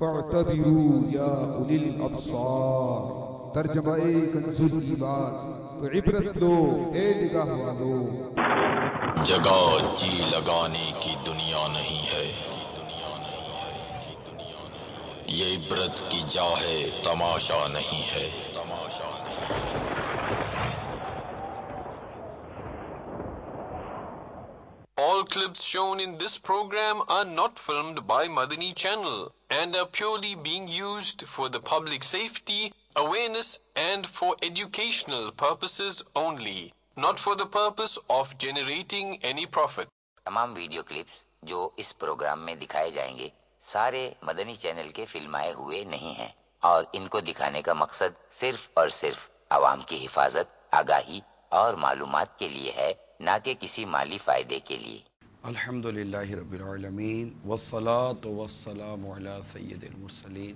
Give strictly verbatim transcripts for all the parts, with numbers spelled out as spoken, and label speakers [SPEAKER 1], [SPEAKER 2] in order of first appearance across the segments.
[SPEAKER 1] فاعتبروا یا اولی الابصار. ترجمہ کنز الایمان. تو عبرت لو اے نگاہ والو.
[SPEAKER 2] جگہ جی لگانے کی دنیا نہیں ہے، یہ عبرت کی جا ہے، تماشا نہیں ہے. All clips shown in this program are not filmed by Madani Channel and are purely being used for the public safety, awareness and for educational purposes only, not for the purpose of generating any profit.
[SPEAKER 3] تمام video clips جو اس programme میں دکھائے جائیں گے سارے مدنی channel کے فلمائے ہوئے نہیں ہیں اور ان کو دکھانے کا مقصد صرف اور صرف عوام کی حفاظت، آگاہی اور معلومات کے لیے ہے، نہ کہ کسی مالی فائدے کے لیے.
[SPEAKER 4] الحمدللہ رب العالمین والصلاة والسلام علی سید المرسلین.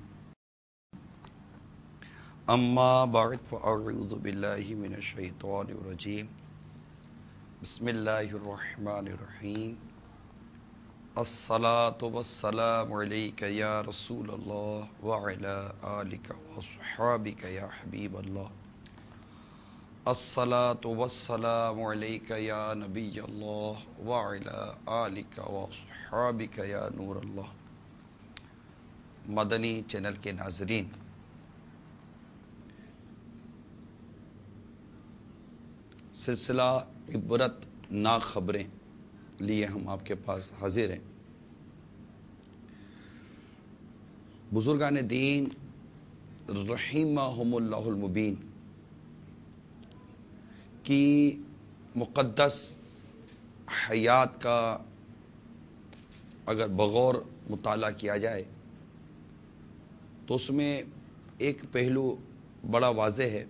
[SPEAKER 4] اما بعد فاعوذ باللہ من الشیطان الرجیم. بسم اللہ الرحمن الرحیم. الصلاة والسلام علیک یا رسول اللہ وعلی آلک واصحابک یا حبیب اللہ. الصلاة والسلام علیک یا نبی اللہ وعلی آلک واصحابک یا نور اللہ. مدنی چینل کے ناظرین، سلسلہ عبرت نا خبریں لیے ہم آپ کے پاس حاضر ہیں. بزرگان دین رحمہم اللہ المبین کی مقدس حیات کا اگر بغور مطالعہ کیا جائے تو اس میں ایک پہلو بڑا واضح ہے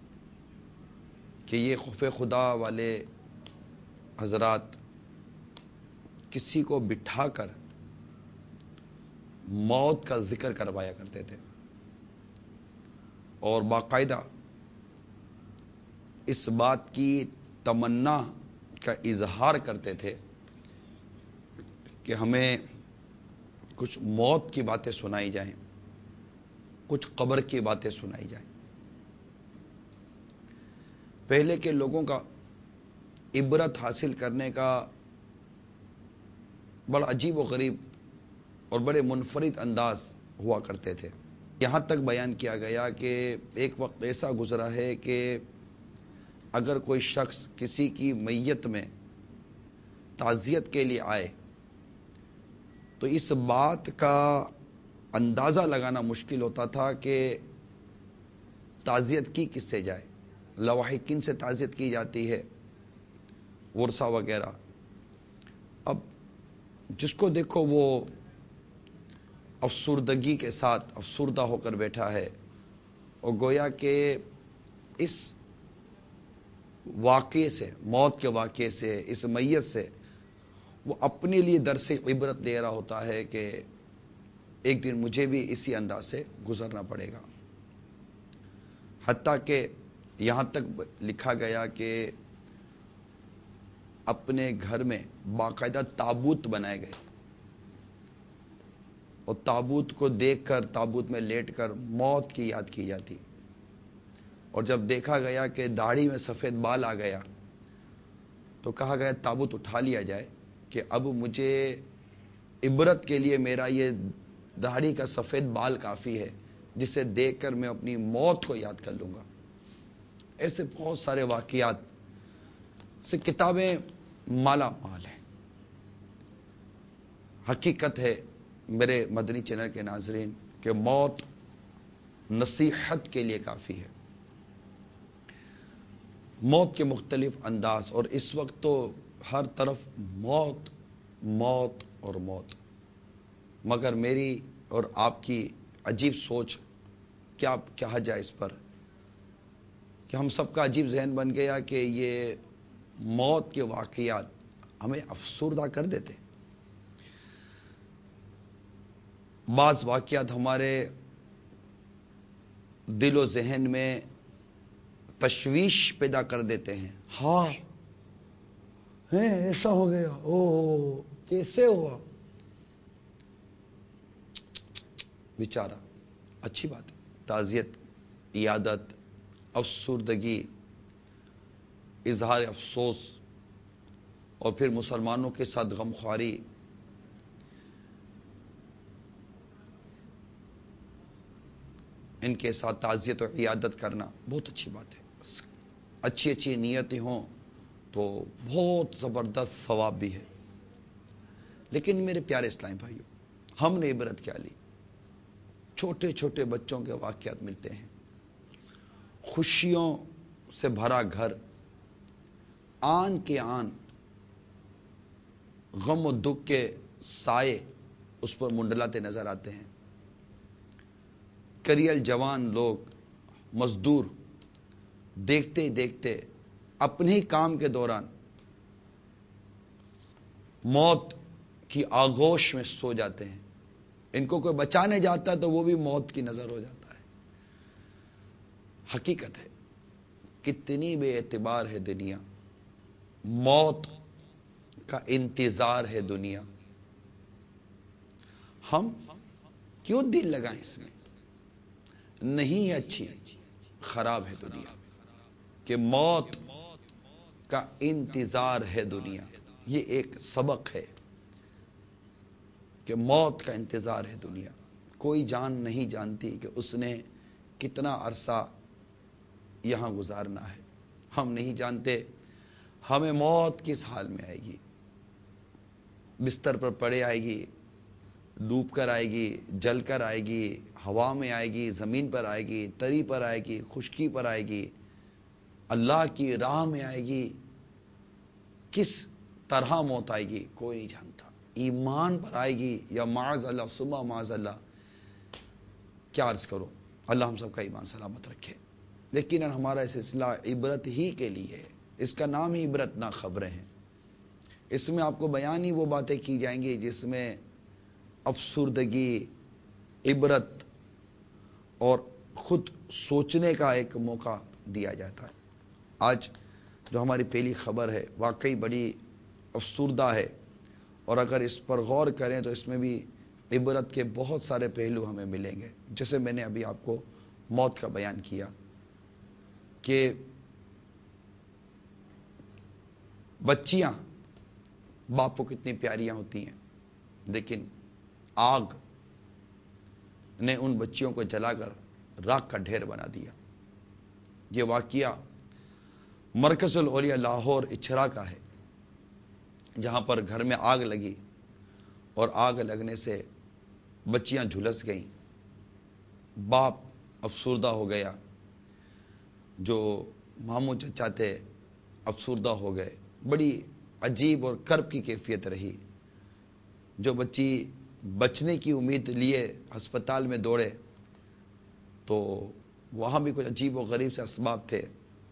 [SPEAKER 4] کہ یہ خوف خدا والے حضرات کسی کو بٹھا کر موت کا ذکر کروایا کرتے تھے اور باقاعدہ اس بات کی تمنا کا اظہار کرتے تھے کہ ہمیں کچھ موت کی باتیں سنائی جائیں، کچھ قبر کی باتیں سنائی جائیں. پہلے کے لوگوں کا عبرت حاصل کرنے کا بڑا عجیب و غریب اور بڑے منفرد انداز ہوا کرتے تھے. یہاں تک بیان کیا گیا کہ ایک وقت ایسا گزرا ہے کہ اگر کوئی شخص کسی کی میت میں تعزیت کے لیے آئے تو اس بات کا اندازہ لگانا مشکل ہوتا تھا کہ تعزیت کی کس سے جائے، لواحقین سے تعزیت کی جاتی ہے، ورثہ وغیرہ. اب جس کو دیکھو وہ افسردگی کے ساتھ افسردہ ہو کر بیٹھا ہے اور گویا کہ اس واقعے سے، موت کے واقعے سے، اس میت سے وہ اپنے لیے درس عبرت دے رہا ہوتا ہے کہ ایک دن مجھے بھی اسی انداز سے گزرنا پڑے گا. حتیٰ کہ یہاں تک لکھا گیا کہ اپنے گھر میں باقاعدہ تابوت بنائے گئے اور تابوت کو دیکھ کر، تابوت میں لیٹ کر موت کی یاد کی جاتی. اور جب دیکھا گیا کہ داڑھی میں سفید بال آ گیا تو کہا گیا تابوت اٹھا لیا جائے کہ اب مجھے عبرت کے لیے میرا یہ داڑھی کا سفید بال کافی ہے جسے دیکھ کر میں اپنی موت کو یاد کر لوں گا. ایسے بہت سارے واقعات سے کتابیں مالا مال ہیں. حقیقت ہے میرے مدنی چینل کے ناظرین کہ موت نصیحت کے لیے کافی ہے. موت کے مختلف انداز، اور اس وقت تو ہر طرف موت موت اور موت. مگر میری اور آپ کی عجیب سوچ، کیا کہا جائے اس پر، کہ ہم سب کا عجیب ذہن بن گیا کہ یہ موت کے واقعات ہمیں افسردہ کر دیتے. بعض واقعات ہمارے دل و ذہن میں تشویش پیدا کر دیتے ہیں. ہاں ایسا ہو گیا، او کیسے ہوا؟ بیچارہ، اچھی بات ہے، تعزیت، عیادت، افسردگی، اظہار افسوس، اور پھر مسلمانوں کے ساتھ غمخواری، ان کے ساتھ تعزیت اور عیادت کرنا بہت اچھی بات ہے. اچھی اچھی نیتیں ہوں تو بہت زبردست ثواب بھی ہے. لیکن میرے پیارے اسلامی بھائیوں، ہم نے عبرت کیا لی؟ چھوٹے چھوٹے بچوں کے واقعات ملتے ہیں، خوشیوں سے بھرا گھر، آن کے آن غم و دکھ کے سائے اس پر منڈلاتے نظر آتے ہیں. کریل جوان لوگ، مزدور، دیکھتے ہی دیکھتے اپنے ہی کام کے دوران موت کی آغوش میں سو جاتے ہیں. ان کو کوئی بچانے جاتا ہے تو وہ بھی موت کی نظر ہو جاتا ہے. حقیقت ہے کتنی بے اعتبار ہے دنیا، موت کا انتظار ہے دنیا. ہم کیوں دل لگائیں اس میں؟ نہیں اچھی، خراب ہے دنیا کہ موت کا انتظار ہے دنیا. یہ ایک سبق ہے کہ موت کا انتظار ہے دنیا. کوئی جان نہیں جانتی کہ اس نے کتنا عرصہ یہاں گزارنا ہے. ہم نہیں جانتے ہمیں موت کس حال میں آئے گی. بستر پر پڑے آئے گی، ڈوب کر آئے گی، جل کر آئے گی، ہوا میں آئے گی، زمین پر آئے گی، تری پر آئے گی، خشکی پر آئے گی، اللہ کی راہ میں آئے گی. کس طرح موت آئے گی کوئی نہیں جانتا. ایمان پر آئے گی یا معاذ اللہ ثم معاذ اللہ، کیا عرض کرو، اللہ ہم سب کا ایمان سلامت رکھے. لیکن ہمارا سلسلہ عبرت ہی کے لیے ہے. اس کا نام ہی عبرت نہ خبریں ہیں. اس میں آپ کو بیان ہی وہ باتیں کی جائیں گی جس میں افسردگی، عبرت اور خود سوچنے کا ایک موقع دیا جاتا ہے. آج جو ہماری پہلی خبر ہے واقعی بڑی افسردہ ہے، اور اگر اس پر غور کریں تو اس میں بھی عبرت کے بہت سارے پہلو ہمیں ملیں گے. جیسے میں نے ابھی آپ کو موت کا بیان کیا کہ بچیاں باپ کو کتنی پیاریاں ہوتی ہیں، لیکن آگ نے ان بچیوں کو جلا کر راکھ کا ڈھیر بنا دیا. یہ واقعہ مرکز الاولیاء لاہور اچھرا کا ہے، جہاں پر گھر میں آگ لگی اور آگ لگنے سے بچیاں جھلس گئیں. باپ افسردہ ہو گیا، جو ماموں چچا تھے افسردہ ہو گئے. بڑی عجیب اور کرب کی کیفیت رہی. جو بچی بچنے کی امید لیے ہسپتال میں دوڑے تو وہاں بھی کچھ عجیب و غریب سے اسباب تھے.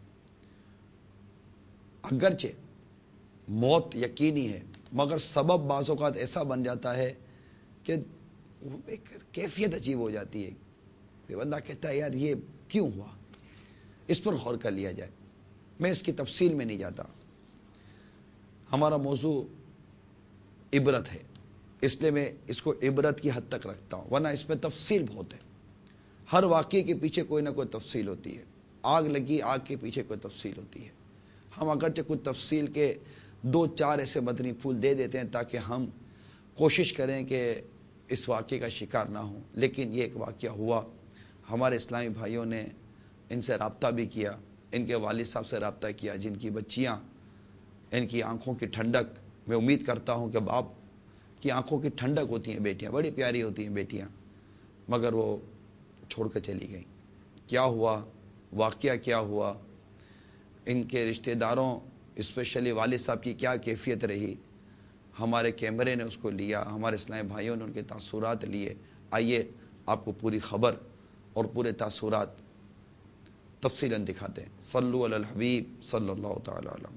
[SPEAKER 4] اگرچہ موت یقینی ہے مگر سبب بعض اوقات ایسا بن جاتا ہے کہ ایک کیفیت عجیب ہو جاتی ہے کہ بندہ کہتا ہے یار یہ کیوں ہوا. اس پر غور کر لیا جائے. میں اس کی تفصیل میں نہیں جاتا، ہمارا موضوع عبرت ہے، اس لیے میں اس کو عبرت کی حد تک رکھتا ہوں، ورنہ اس میں تفصیل بہت ہے. ہر واقعے کے پیچھے کوئی نہ کوئی تفصیل ہوتی ہے. آگ لگی، آگ کے پیچھے کوئی تفصیل ہوتی ہے. ہم اگرچہ کچھ تفصیل کے دو چار ایسے مدنی پھول دے دیتے ہیں تاکہ ہم کوشش کریں کہ اس واقعے کا شکار نہ ہوں. لیکن یہ ایک واقعہ ہوا. ہمارے اسلامی بھائیوں نے ان سے رابطہ بھی کیا، ان کے والد صاحب سے رابطہ کیا، جن کی بچیاں، ان کی آنکھوں کی ٹھنڈک، میں امید کرتا ہوں کہ باپ کی آنکھوں کی ٹھنڈک ہوتی ہیں بیٹیاں، بڑی پیاری ہوتی ہیں بیٹیاں، مگر وہ چھوڑ کر چلی گئیں. کیا ہوا، واقعہ کیا ہوا، ان کے رشتہ داروں اسپیشلی والد صاحب کی کیا کیفیت رہی، ہمارے کیمرے نے اس کو لیا، ہمارے اسلامی بھائیوں نے ان کے تاثرات لیے. آئیے آپ کو پوری خبر اور پورے تاثرات تفصیلاً دکھاتے ہیں. صلو علی الحبیب صلی اللہ تعالی علیہ.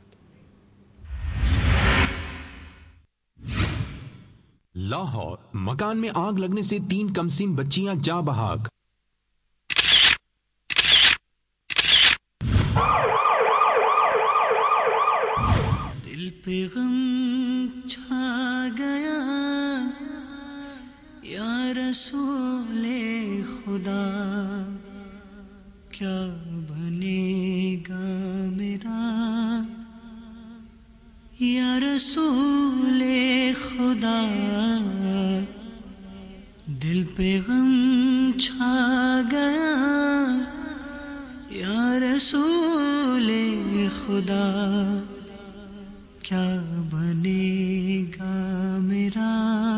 [SPEAKER 5] لاہور، مکان میں آگ لگنے سے تین کمسین بچیاں جاں بحق.
[SPEAKER 6] دل پہ غم چھا گیا یا رسول رسول خدا کیا بنے گا میرا، یا رسول خدا دل پہ غم چھا گیا، یا رسول خدا کیا بنے گا میرا،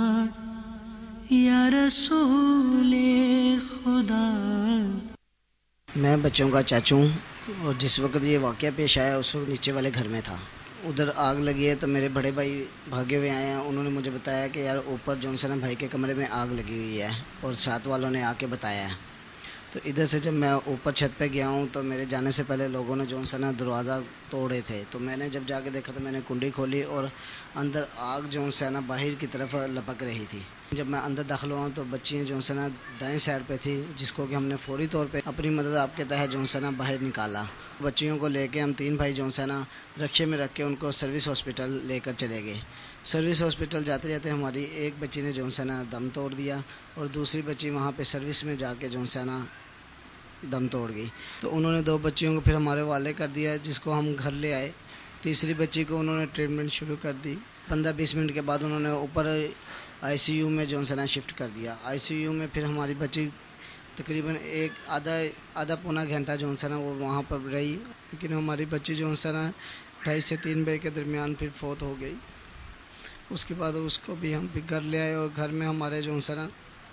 [SPEAKER 6] یا رسول خدا۔
[SPEAKER 7] میں بچوں کا چاچو ہوں، اور جس وقت یہ واقعہ پیش آیا اس وقت نیچے والے گھر میں تھا، ادھر آگ لگی ہے تو میرے بڑے بھائی بھاگے ہوئے آئے ہیں، انہوں نے مجھے بتایا کہ یار اوپر جونسن بھائی کے کمرے میں آگ لگی ہوئی ہے، اور ساتھ والوں نے آ کے بتایا ہے۔ تو ادھر سے جب میں اوپر چھت پہ گیا ہوں تو میرے جانے سے پہلے لوگوں نے جو سنا دروازہ توڑے تھے، تو میں نے جب جا کے دیکھا تو میں نے کنڈی کھولی اور اندر آگ جو سنا باہر کی طرف لپک رہی تھی۔ جب میں اندر داخل ہوا تو بچیاں جو سنا دائیں سائڈ پہ تھی، جس کو کہ ہم نے فوری طور پہ اپنی مدد آپ کے تحت جو سنا باہر نکالا۔ بچیوں کو لے کے ہم تین بھائی جو سنا رکشے میں رکھ کے ان کو سروس ہاسپٹل لے کر چلے گئے۔ سروس ہاسپٹل جاتے جاتے ہماری ایک بچی نے جو سنا دم توڑ دیا، اور دوسری بچی وہاں پہ سروس میں جا کے جو سنا دم توڑ گئی۔ تو انہوں نے دو بچیوں کو پھر ہمارے والے کر دیا، جس کو ہم گھر لے آئے۔ تیسری بچی کو انہوں نے ٹریٹمنٹ شروع کر دی۔ پندرہ بیس منٹ کے بعد انہوں نے اوپر آئی سی یو میں جو سنا شفٹ کر دیا۔ آئی سی یو میں پھر ہماری بچی تقریباً ایک آدھا آدھا پونا گھنٹہ جو سنا وہ وہاں پر رہی، لیکن ہماری بچی جو سنا ڈھائی سے تین بجے کے درمیان پھر فوت ہو گئی۔ اس کے بعد اس کو بھی ہم بھی گھر لے آئے، اور گھر میں ہمارے جو سنا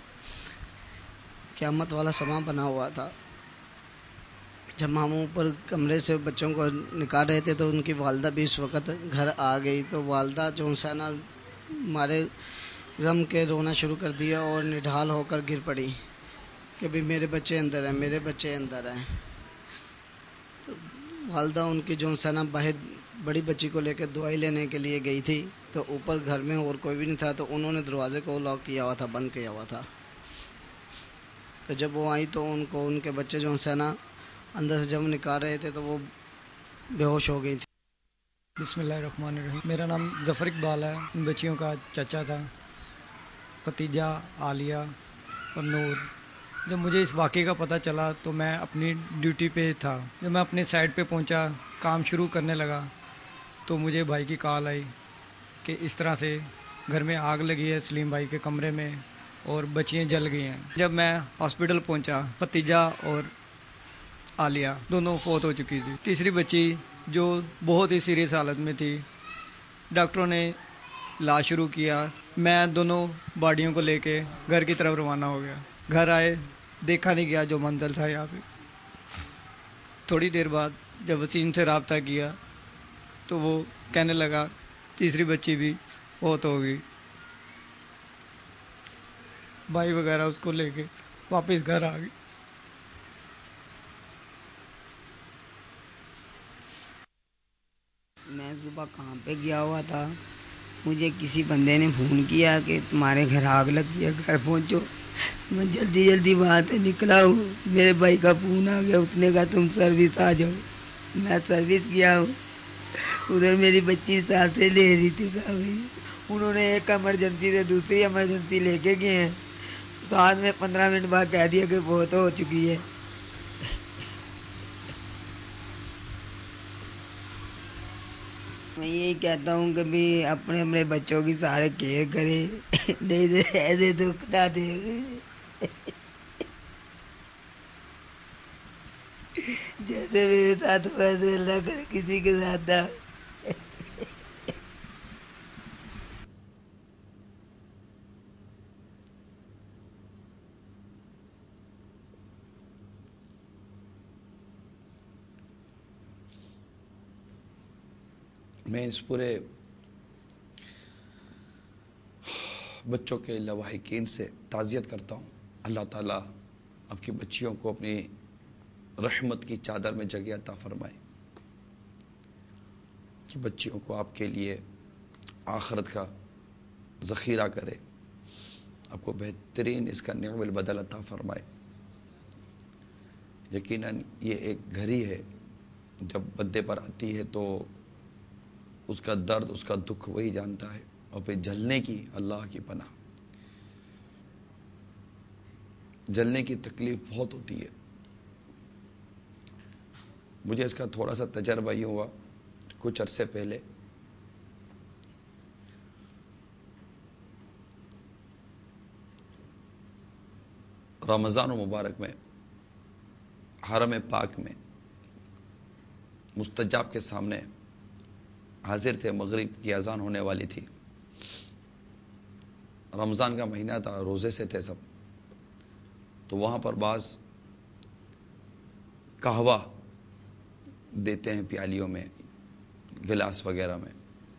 [SPEAKER 7] قیامت والا سماں بنا ہوا تھا۔ جب ہم اوپر کمرے سے بچوں کو نکال رہے تھے تو ان کی والدہ بھی اس وقت گھر آ گئی، تو والدہ جو سنا ہمارے غم کے رونا شروع کر دیا اور نڈھال ہو کر گر پڑی کہ بھی میرے بچے اندر ہیں، میرے بچے اندر ہیں۔ تو والدہ ان کی جو سنا باہر بڑی بچی کو لے کے دوائی لینے کے لیے گئی تھی، تو اوپر گھر میں اور کوئی بھی نہیں تھا، تو انہوں نے دروازے کو لاک کیا ہوا تھا، بند کیا ہوا تھا۔ تو جب وہ آئی تو ان کو ان کے بچے جو سنا اندر سے جب نکال رہے تھے تو وہ بے ہوش ہو گئی تھی۔
[SPEAKER 8] بسم اللہ الرحمن الرحیم۔ میرا نام ظفر اقبال ہے، ان بچیوں کا چچا تھا، ختیجہ، عالیہ اور نور۔ جب مجھے اس واقعے کا پتہ چلا تو میں اپنی ڈیوٹی پہ تھا۔ جب میں اپنے سائٹ پہ پہنچا، کام شروع کرنے لگا تو مجھے بھائی کی کال آئی کہ اس طرح سے گھر میں آگ لگی ہے سلیم بھائی کے کمرے میں اور بچیاں جل گئی ہیں۔ جب میں ہاسپٹل پہنچا، ختیجہ اور عالیہ دونوں فوت ہو چکی تھی۔ تیسری بچی جو بہت ہی سیریس حالت میں تھی، ڈاکٹروں نے علاج شروع کیا۔ میں دونوں باڈیوں کو لے کے گھر کی طرف روانہ ہو گیا۔ گھر آئے، دیکھا نہیں گیا جو منظر تھا یہاں پہ۔ تھوڑی دیر بعد جب وسیم سے رابطہ کیا تو وہ کہنے لگا تیسری بچی بھی فوت ہو گئی۔ بھائی وغیرہ اس کو لے کے واپس گھر آ گئی۔
[SPEAKER 9] میں صبح کام پہ گیا ہوا تھا، مجھے کسی بندے نے فون کیا کہ تمہارے گھر آگ لگی ہے، گھر پہنچو۔ میں جلدی جلدی وہاں سے نکلا ہوں، میرے بھائی کا فون آ گیا، اس نے کہا تم سروس آ جاؤ۔ میں سروس گیا ہوں، ادھر میری بچی سانسیں لے رہی تھی، کہا بھائی انہوں نے ایک ایمرجنسی سے دوسری ایمرجنسی لے کے گئے ہیں، ساتھ میں پندرہ منٹ بعد کہہ دیا کہ بہت ہو چکی ہے۔ میں یہی کہتا ہوں کہ بھی اپنے اپنے بچوں کی سارے کیئر کرے، نہیں تو ایسے دکھ نہ دے۔ جیسے میرے ساتھ ویسے اللہ کرے کسی کے ساتھ نہ۔
[SPEAKER 4] میں اس پورے بچوں کے لواحقین سے تعزیت کرتا ہوں۔ اللہ تعالیٰ آپ کی بچیوں کو اپنی رحمت کی چادر میں جگہ عطا فرمائے، کہ بچیوں کو آپ کے لیے آخرت کا ذخیرہ کرے، آپ کو بہترین اس کا نعم البدل عطا فرمائے۔ یقیناً یہ ایک گھڑی ہے، جب بندے پر آتی ہے تو اس کا درد، اس کا دکھ وہی جانتا ہے، اور پھر جلنے کی اللہ کی پناہ۔ جلنے کی تکلیف بہت ہوتی ہے. مجھے اس کا تھوڑا سا تجربہ یہ ہوا کچھ عرصے پہلے. رمضان مبارک میں حرم پاک میں مستجاب کے سامنے حاضر تھے. مغرب کی اذان ہونے والی تھی. رمضان کا مہینہ تھا, روزے سے تھے سب. تو وہاں پر بعض قہوہ دیتے ہیں پیالیوں میں, گلاس وغیرہ میں.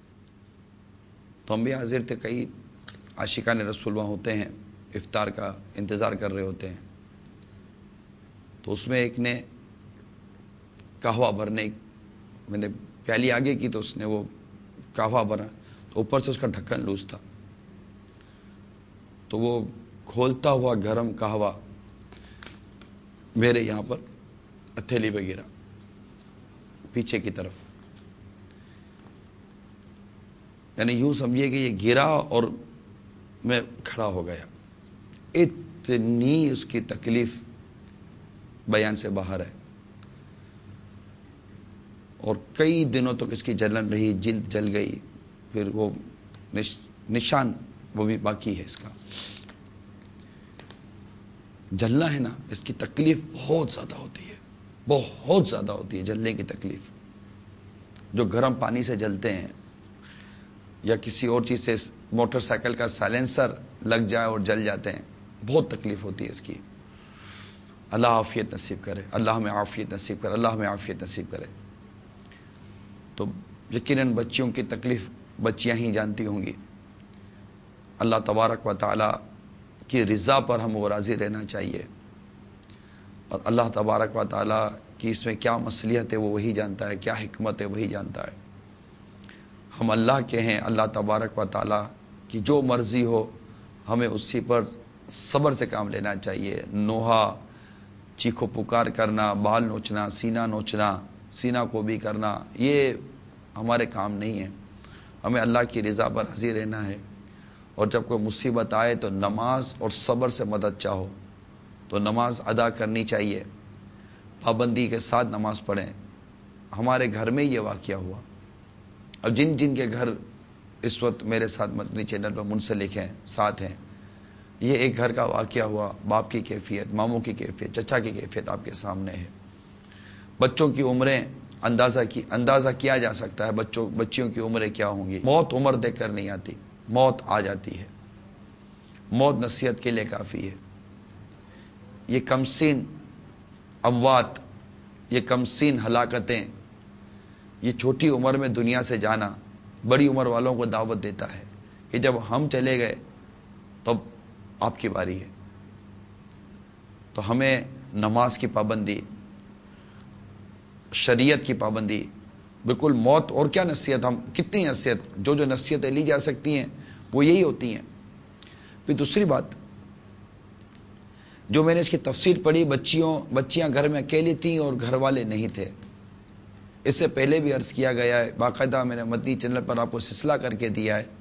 [SPEAKER 4] تو ہم بھی حاضر تھے. کئی عاشقان رسول وہاں ہوتے ہیں, افطار کا انتظار کر رہے ہوتے ہیں. تو اس میں ایک نے قہوہ بھرنے, میں نے پیالی آگے کی تو اس نے وہ قہوہ بھرا, تو اوپر سے اس کا ڈھکن لوز تھا. تو وہ کھولتا ہوا گرم قہوہ میرے یہاں پر ہتھیلی پہ گرا, پیچھے کی طرف. یعنی یوں سمجھیے کہ یہ گرا اور میں کھڑا ہو گیا. اتنی اس کی تکلیف بیان سے باہر ہے. اور کئی دنوں تک اس کی جلن رہی, جلد جل گئی. پھر وہ نش... نشان وہ بھی باقی ہے اس کا. جلنا ہے نا, اس کی تکلیف بہت زیادہ ہوتی ہے, بہت زیادہ ہوتی ہے جلنے کی تکلیف. جو گرم پانی سے جلتے ہیں یا کسی اور چیز سے, موٹر سائیکل کا سائلنسر لگ جائے اور جل جاتے ہیں, بہت تکلیف ہوتی ہے اس کی. اللہ عافیت نصیب کرے, اللہ میں عافیت نصیب کرے, اللہ میں عافیت نصیب کرے. تو یقیناً بچیوں کی تکلیف بچیاں ہی جانتی ہوں گی. اللہ تبارک و تعالی کی رضا پر ہم وہ راضی رہنا چاہیے. اور اللہ تبارک و تعالی کی اس میں کیا مصلحت ہے وہ وہی جانتا ہے, کیا حکمت ہے وہی جانتا ہے. ہم اللہ کے ہیں, اللہ تبارک و تعالی کی جو مرضی ہو ہمیں اسی پر صبر سے کام لینا چاہیے. نوحہ, چیخو پکار کرنا, بال نوچنا, سینہ نوچنا, سینہ کو بھی کرنا, یہ ہمارے کام نہیں ہے. ہمیں اللہ کی رضا پر راضی رہنا ہے. اور جب کوئی مصیبت آئے تو نماز اور صبر سے مدد چاہو, تو نماز ادا کرنی چاہیے, پابندی کے ساتھ نماز پڑھیں. ہمارے گھر میں یہ واقعہ ہوا. اب جن جن کے گھر اس وقت میرے ساتھ مدنی چینل پر منسلک ہیں, ساتھ ہیں, یہ ایک گھر کا واقعہ ہوا. باپ کی کیفیت, ماموں کی کیفیت, چچا کی کیفیت آپ کے سامنے ہے. بچوں کی عمریں اندازہ کی اندازہ کیا جا سکتا ہے. بچوں بچیوں کی عمریں کیا ہوں گی. موت عمر دیکھ کر نہیں آتی, موت آ جاتی ہے. موت نصیحت کے لیے کافی ہے. یہ کمسین اموات, یہ کمسین ہلاکتیں, یہ چھوٹی عمر میں دنیا سے جانا بڑی عمر والوں کو دعوت دیتا ہے کہ جب ہم چلے گئے تب آپ کی باری ہے. تو ہمیں نماز کی پابندی, شریعت کی پابندی, بالکل موت اور کیا نصیحت, ہم کتنی نصیحت, جو جو نصیحتیں لی جا سکتی ہیں وہ یہی ہوتی ہیں. پھر دوسری بات, جو میں نے اس کی تفسیر پڑھی, بچیوں بچیاں گھر میں اکیلی تھیں اور گھر والے نہیں تھے. اس سے پہلے بھی عرض کیا گیا ہے, باقاعدہ میں نے مدنی چینل پر آپ کو سلسلہ کر کے دیا ہے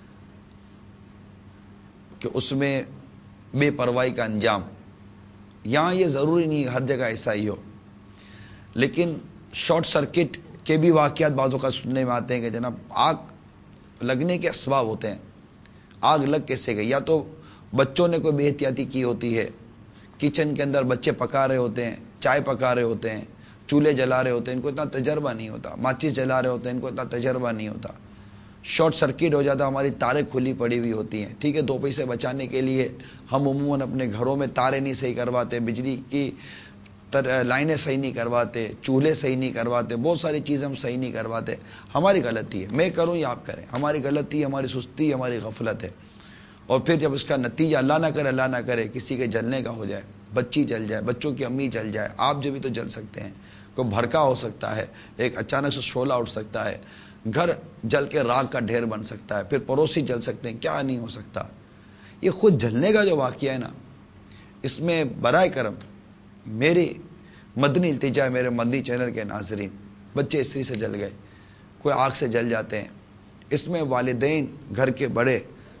[SPEAKER 4] کہ اس میں بے پرواہی کا انجام. یہاں یہ ضروری نہیں ہر جگہ ایسا ہی ہو, لیکن شارٹ سرکٹ کے بھی واقعات بعضوں کا سننے میں آتے ہیں کہ جناب آگ لگنے کے اسباب ہوتے ہیں. آگ لگ کیسے گئی؟ یا تو بچوں نے کوئی بے احتیاطی کی ہوتی ہے, کچن کے اندر بچے پکا رہے ہوتے ہیں, چائے پکا رہے ہوتے ہیں, چولہے جلا رہے ہوتے ہیں, ان کو اتنا تجربہ نہیں ہوتا, ماچس جلا رہے ہوتے ہیں, ان کو اتنا تجربہ نہیں ہوتا. شارٹ سرکٹ ہو جاتا, ہماری تاریں کھلی پڑی ہوئی ہوتی ہیں. ٹھیک ہے, دو پیسے بچانے کے لیے ہم عموماً اپنے گھروں میں تاریں نہیں صحیح کرواتے, بجلی کی لائنیں صحیح نہیں کرواتے, چولہے صحیح نہیں کرواتے, بہت ساری چیزیں ہم صحیح نہیں کرواتے. ہماری غلطی ہے, میں کروں یا آپ کریں, ہماری غلطی, ہماری سستی, ہماری غفلت ہے. اور پھر جب اس کا نتیجہ اللہ نہ کرے اللہ نہ کرے کسی کے جلنے کا ہو جائے, بچی جل جائے, بچوں کی امی جل جائے, آپ جو بھی تو جل سکتے ہیں, کوئی بھڑکا ہو سکتا ہے, ایک اچانک سے شعلہ اٹھ سکتا ہے, گھر جل کے راگ کا ڈھیر بن سکتا ہے, پھر پڑوسی جل سکتے ہیں, کیا نہیں ہو سکتا. یہ خود جلنے کا جو واقعہ ہے نا, اس میں برائے کرم میری مدنی التجا ہے, میرے مدنی چینل کے ناظرین, بچے استری سے جل گئے, کوئی آگ سے جل جاتے ہیں, اس میں والدین, گھر کے بڑے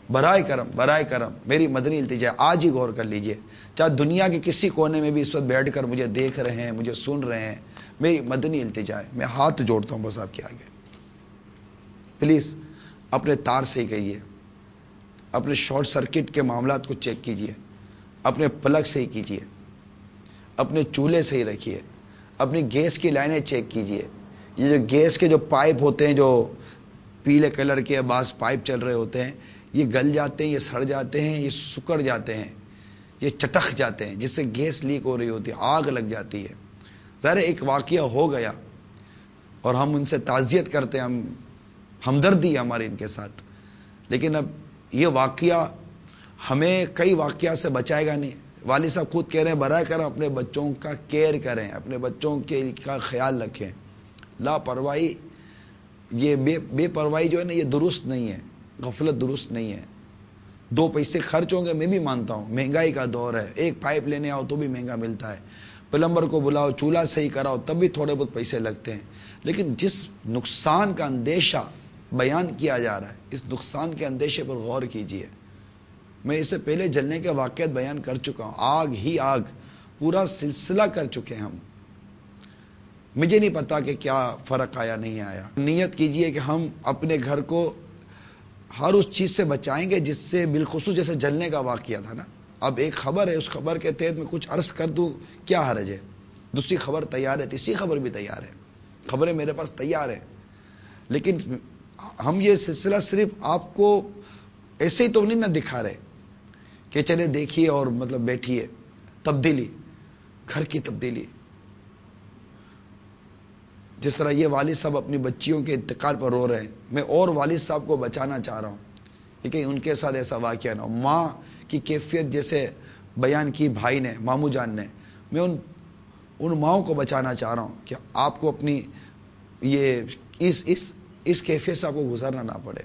[SPEAKER 4] برائے کرم برائے کرم میری مدنی التجا، آج ہی غور کر لیجئے، چاہے دنیا کے کسی کونے میں بھی اس وقت بیٹھ کر مجھے دیکھ رہے ہیں، مجھے سن رہے ہیں، میری مدنی التجا ہے، میں ہاتھ جوڑتا ہوں بس آپ کے آگے، پلیز اپنے تار صحیح کیجیے، اپنے شارٹ سرکٹ کے معاملات کو چیک کیجیے، اپنے پلگ صحیح کیجیے، اپنے چولہے صحیح رکھیے، اپنی گیس کی لائنیں چیک کیجیے، یہ جو گیس کے جو پائپ ہوتے ہیں جو پیلے کلر کے بعض پائپ چل رہے ہوتے ہیں، یہ گل جاتے ہیں، یہ سڑ جاتے ہیں، یہ سکڑ جاتے ہیں، یہ چٹخ جاتے ہیں، جس سے گیس لیک ہو رہی ہوتی ہے، آگ لگ جاتی ہے۔ ظاہر ایک واقعہ ہو گیا اور ہم ان سے تعزیت کرتے ہیں، ہم ہمدردی ہے ہماری ان کے ساتھ، لیکن اب یہ واقعہ ہمیں کئی واقعات سے بچائے گا نہیں۔ والد صاحب خود کہہ رہے ہیں برائے کرم اپنے بچوں کا کیئر کریں، اپنے بچوں کے کا خیال رکھیں، لاپرواہی یہ بے بے پرواہی جو ہے نا یہ درست نہیں ہے، غفلت درست نہیں ہے۔ دو پیسے خرچ ہوں گے میں بھی مانتا ہوں، مہنگائی کا دور ہے، ایک پائپ لینے آؤ تو بھی مہنگا ملتا ہے، پلمبر کو بلاؤ چولہا صحیح کراؤ تب بھی تھوڑے بہت پیسے لگتے ہیں، لیکن جس نقصان کا اندیشہ بیان کیا جا رہا ہے اس نقصان کے اندیشے پر غور کیجیے۔ میں اس سے پہلے جلنے کے واقعات بیان کر چکا ہوں، آگ ہی آگ پورا سلسلہ کر چکے ہیں ہم، مجھے نہیں پتا کہ کیا فرق آیا نہیں آیا۔ نیت کیجئے کہ ہم اپنے گھر کو ہر اس چیز سے بچائیں گے جس سے بالخصوص جیسے جلنے کا واقعہ تھا نا، اب ایک خبر ہے، اس خبر کے تحت میں کچھ عرض کر دوں کیا حرج ہے، دوسری خبر تیار ہے، تیسری خبر بھی تیار ہے، خبریں میرے پاس تیار ہیں، لیکن ہم یہ سلسلہ صرف آپ کو ایسے ہی تو نہیں نہ دکھا رہے کہ چلے دیکھیے اور مطلب بیٹھیے۔ تبدیلی، گھر کی تبدیلی، جس طرح یہ والد صاحب اپنی بچیوں کے انتقال پر رو رہے ہیں، میں اور والد صاحب کو بچانا چاہ رہا ہوں کہ ان کے ساتھ ایسا واقعہ نہ ہو۔ ماں کی کیفیت جیسے بیان کی بھائی نے، مامو جان نے، میں ان ان ماؤں کو بچانا چاہ رہا ہوں کہ آپ کو اپنی یہ اس اس اس کیفیت سے آپ کو گزرنا نہ پڑے۔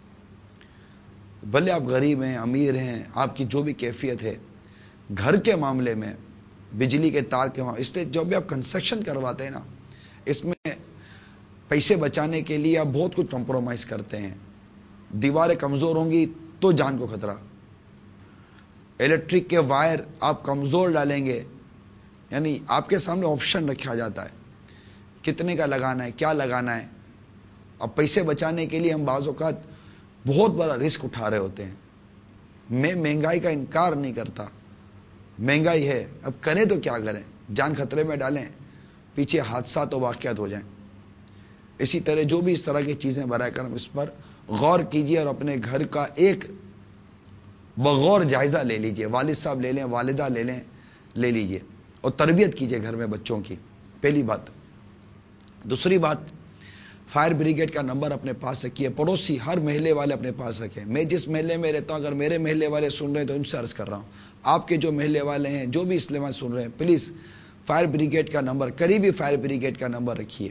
[SPEAKER 4] بھلے آپ غریب ہیں، امیر ہیں، آپ کی جو بھی کیفیت ہے، گھر کے معاملے میں، بجلی کے تار کے معاملے، اس لیے جو بھی آپ کنسٹرکشن کرواتے ہیں نا، اس میں پیسے بچانے کے لیے آپ بہت کچھ کمپرومائز کرتے ہیں۔ دیواریں کمزور ہوں گی تو جان کو خطرہ، الیکٹرک کے وائر آپ کمزور ڈالیں گے، یعنی آپ کے سامنے آپشن رکھا جاتا ہے کتنے کا لگانا ہے، کیا لگانا ہے۔ اب پیسے بچانے کے لیے ہم بعض اوقات بہت بڑا رسک اٹھا رہے ہوتے ہیں۔ میں مہنگائی کا انکار نہیں کرتا، مہنگائی ہے، اب کریں تو کیا کریں، جان خطرے میں ڈالیں، پیچھے حادثات و واقعات ہو جائیں۔ اسی طرح جو بھی اس طرح کی چیزیں برائے کرم اس پر غور کیجئے اور اپنے گھر کا ایک بغور جائزہ لے لیجئے، والد صاحب لے لیں، والدہ لے لیں، لے لیجئے اور تربیت کیجئے گھر میں بچوں کی، پہلی بات۔ دوسری بات، فائر بریگیڈ کا نمبر اپنے پاس رکھیے، پڑوسی ہر محلے والے اپنے پاس رکھیں۔ میں جس محلے میں رہتا ہوں اگر میرے محلے والے سن رہے ہیں تو ان سے عرض کر رہا ہوں، آپ کے جو محلے والے ہیں جو بھی اسلام سن رہے ہیں پلیز فائر بریگیڈ کا نمبر، قریبی فائر بریگیڈ کا نمبر رکھیے۔